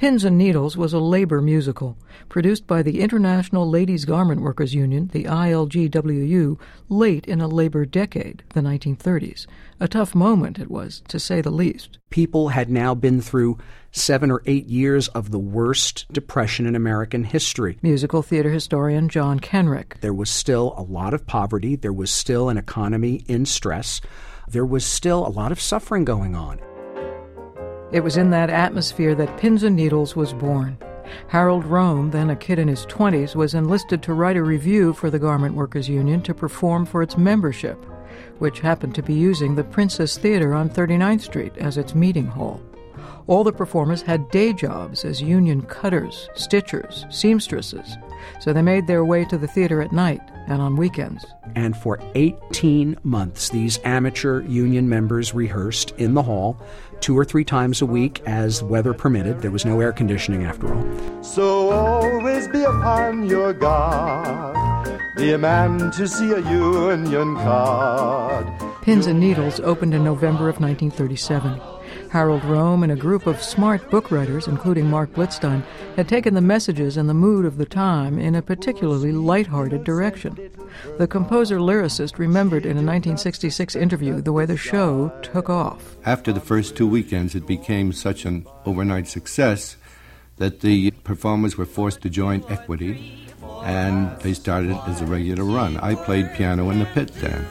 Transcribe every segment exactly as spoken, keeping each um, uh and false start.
Pins and Needles was a labor musical, produced by the International Ladies Garment Workers Union, the I L G W U, late in a labor decade, the nineteen thirties. A tough moment it was, to say the least. People had now been through seven or eight years of the worst depression in American history. Musical theater historian John Kenrick. There was still a lot of poverty. There was still an economy in stress. There was still a lot of suffering going on. It was in that atmosphere that Pins and Needles was born. Harold Rome, then a kid in his twenties, was enlisted to write a review for the Garment Workers Union to perform for its membership, which happened to be using the Princess Theater on thirty-ninth Street as its meeting hall. All the performers had day jobs as union cutters, stitchers, seamstresses, so they made their way to the theater at night and on weekends. And for eighteen months, these amateur union members rehearsed in the hall two or three times a week as weather permitted. There was no air conditioning after all. So always be upon your guard. Be a man to see a union card. Pins and Needles opened in November of nineteen thirty-seven. Harold Rome and a group of smart book writers, including Mark Blitzstein, had taken the messages and the mood of the time in a particularly lighthearted direction. The composer-lyricist remembered in a nineteen sixty-six interview the way the show took off. After the first two weekends, it became such an overnight success that the performers were forced to join Equity, and they started as a regular run. I played piano in the pit then.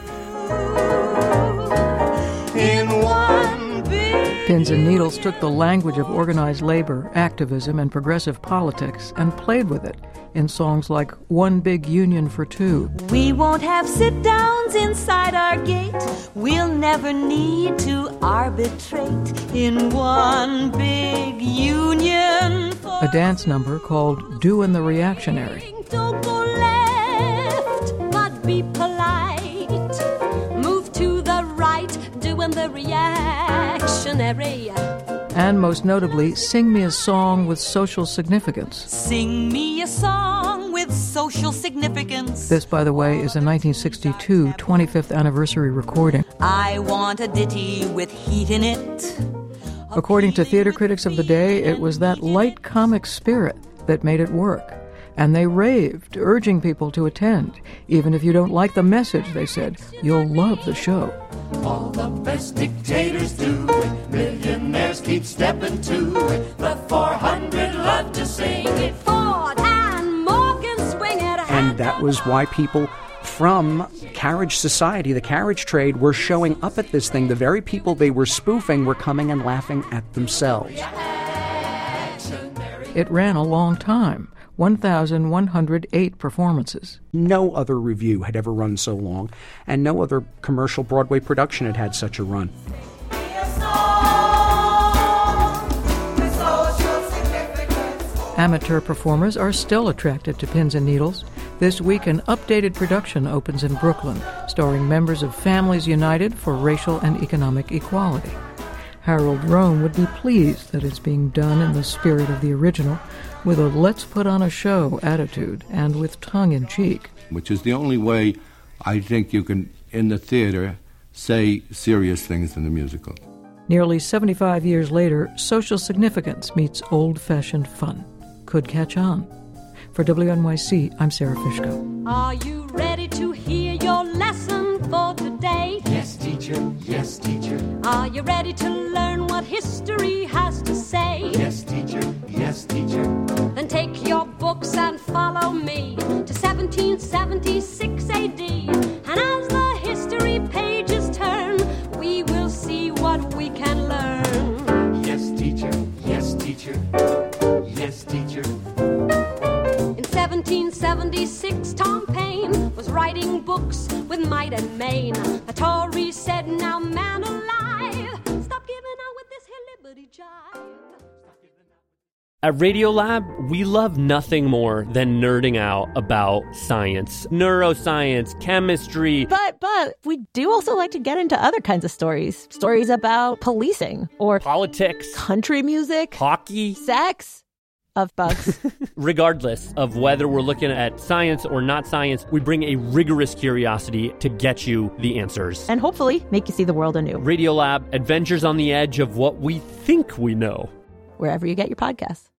In one Pins and Needles took the language of organized labor, activism, and progressive politics and played with it in songs like One Big Union for Two. We won't have sit-downs inside our gate. We'll never need to arbitrate in one big union for a dance number called Doin' the Reactionary. Don't go left, but be polite. Move to the right, doing the reactionary. And most notably, Sing Me a Song with Social Significance. Sing me a song with social significance. This, by the way, is a nineteen sixty-two twenty-fifth anniversary recording. I want a ditty with heat in it. According to theater critics of the day, it was that light comic spirit that made it work. And they raved, urging people to attend. Even if you don't like the message, they said, you'll love the show. All the best dictators do it. Millionaires keep stepping to it. The four hundred love to sing it. Ford and Morgan swing it. And that was why people from carriage society, the carriage trade, were showing up at this thing. The very people they were spoofing were coming and laughing at themselves. It ran a long time. one thousand one hundred eight performances. No other review had ever run so long, and no other commercial Broadway production had had such a run. Amateur performers are still attracted to Pins and Needles. This week, an updated production opens in Brooklyn, starring members of Families United for Racial and Economic Equality. Harold Rome would be pleased that it's being done in the spirit of the original, with a let's-put-on-a-show attitude and with tongue-in-cheek. Which is the only way I think you can, in the theater, say serious things in the musical. Nearly seventy-five years later, social significance meets old-fashioned fun. Could catch on. For W N Y C, I'm Sarah Fishko. Are you ready to hear your lesson for today? Yes, teacher. Yes, teacher. Are you ready to learn what history has to say? Yes, teacher. Yes, teacher. Then take your books and follow me to seventeen seventy-six A D. And as the history pages turn, we will see what we can learn. Yes, teacher. Yes, teacher. Yes, teacher. In seventeen seventy-six, Tom Paine was writing books with might and main. The Tories said, now man alive, stop giving out with this here liberty jive. At Radiolab, we love nothing more than nerding out about science, neuroscience, chemistry. But, but, we do also like to get into other kinds of stories. Stories about policing or politics, country music, hockey, sex, of bugs. Regardless of whether we're looking at science or not science, we bring a rigorous curiosity to get you the answers. And hopefully make you see the world anew. Radiolab, adventures on the edge of what we think we know. Wherever you get your podcasts.